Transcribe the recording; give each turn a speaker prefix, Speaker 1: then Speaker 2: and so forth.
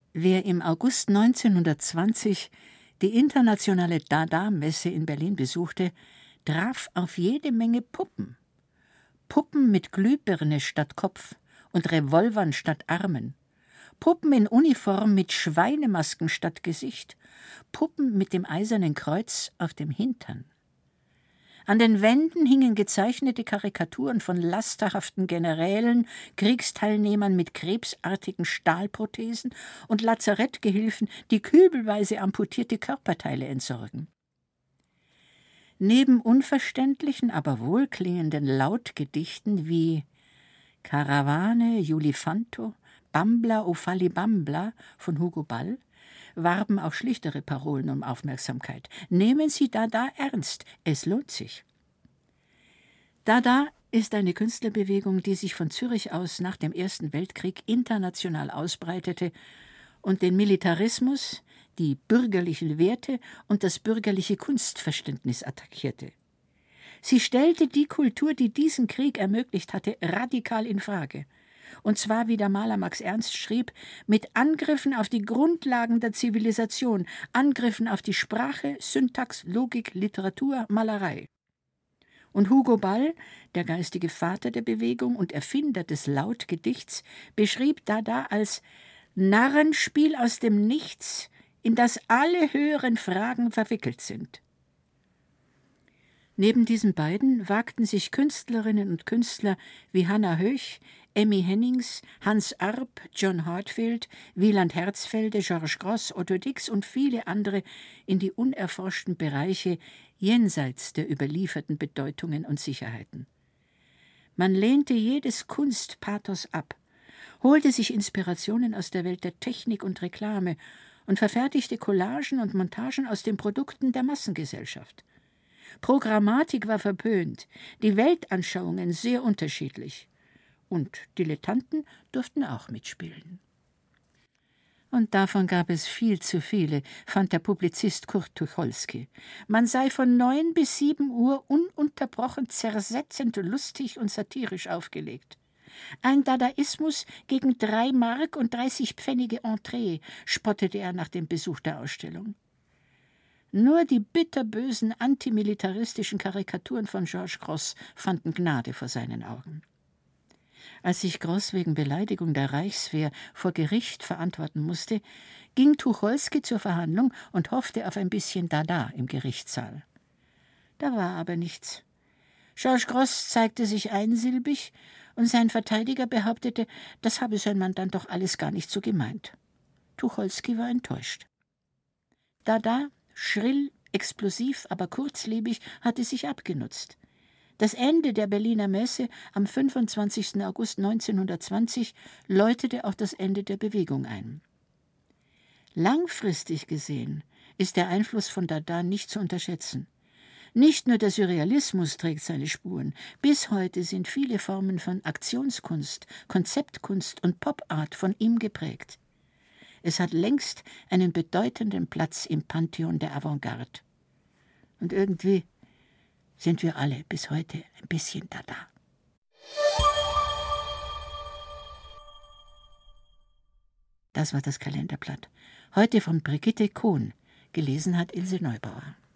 Speaker 1: Wer im August 1920 die internationale Dada-Messe in Berlin besuchte, traf auf jede Menge Puppen. Puppen mit Glühbirne statt Kopf und Revolvern statt Armen. Puppen in Uniform mit Schweinemasken statt Gesicht. Puppen mit dem Eisernen Kreuz auf dem Hintern. An den Wänden hingen gezeichnete Karikaturen von lasterhaften Generälen, Kriegsteilnehmern mit krebsartigen Stahlprothesen und Lazarettgehilfen, die kübelweise amputierte Körperteile entsorgen. Neben unverständlichen, aber wohlklingenden Lautgedichten wie Karawane, Julifanto, Bambla o Fallibambla von Hugo Ball warben auch schlichtere Parolen um Aufmerksamkeit. Nehmen Sie Dada ernst, es lohnt sich. Dada ist eine Künstlerbewegung, die sich von Zürich aus nach dem Ersten Weltkrieg international ausbreitete und den Militarismus, die bürgerlichen Werte und das bürgerliche Kunstverständnis attackierte. Sie stellte die Kultur, die diesen Krieg ermöglicht hatte, radikal in Frage. Und zwar, wie der Maler Max Ernst schrieb, mit Angriffen auf die Grundlagen der Zivilisation, Angriffen auf die Sprache, Syntax, Logik, Literatur, Malerei. Und Hugo Ball, der geistige Vater der Bewegung und Erfinder des Lautgedichts, beschrieb Dada als Narrenspiel aus dem Nichts, in das alle höheren Fragen verwickelt sind. Neben diesen beiden wagten sich Künstlerinnen und Künstler wie Hannah Höch, Emmy Hennings, Hans Arp, John Heartfield, Wieland Herzfelde, Georges Grosz, Otto Dix und viele andere in die unerforschten Bereiche jenseits der überlieferten Bedeutungen und Sicherheiten. Man lehnte jedes Kunstpathos ab, holte sich Inspirationen aus der Welt der Technik und Reklame und verfertigte Collagen und Montagen aus den Produkten der Massengesellschaft. Programmatik war verpönt, die Weltanschauungen sehr unterschiedlich. Und Dilettanten durften auch mitspielen. Und davon gab es viel zu viele, fand der Publizist Kurt Tucholsky. Man sei von 9 bis 7 Uhr ununterbrochen zersetzend, lustig und satirisch aufgelegt. Ein Dadaismus gegen 3 Mark und 30 Pfennige Entree, spottete er nach dem Besuch der Ausstellung. Nur die bitterbösen antimilitaristischen Karikaturen von Georges Grosz fanden Gnade vor seinen Augen. Als sich Grosz wegen Beleidigung der Reichswehr vor Gericht verantworten musste, ging Tucholsky zur Verhandlung und hoffte auf ein bisschen Dada im Gerichtssaal. Da war aber nichts. Georges Grosz zeigte sich einsilbig und sein Verteidiger behauptete, das habe sein Mandant doch alles gar nicht so gemeint. Tucholsky war enttäuscht. Dada, schrill, explosiv, aber kurzlebig, hatte sich abgenutzt. Das Ende der Berliner Messe am 25. August 1920 läutete auch das Ende der Bewegung ein. Langfristig gesehen ist der Einfluss von Dada nicht zu unterschätzen. Nicht nur der Surrealismus trägt seine Spuren. Bis heute sind viele Formen von Aktionskunst, Konzeptkunst und Pop-Art von ihm geprägt. Es hat längst einen bedeutenden Platz im Pantheon der Avantgarde. Und irgendwie sind wir alle bis heute ein bisschen Dada. Das war das Kalenderblatt. Heute von Brigitte Kohn. Gelesen hat Ilse Neubauer.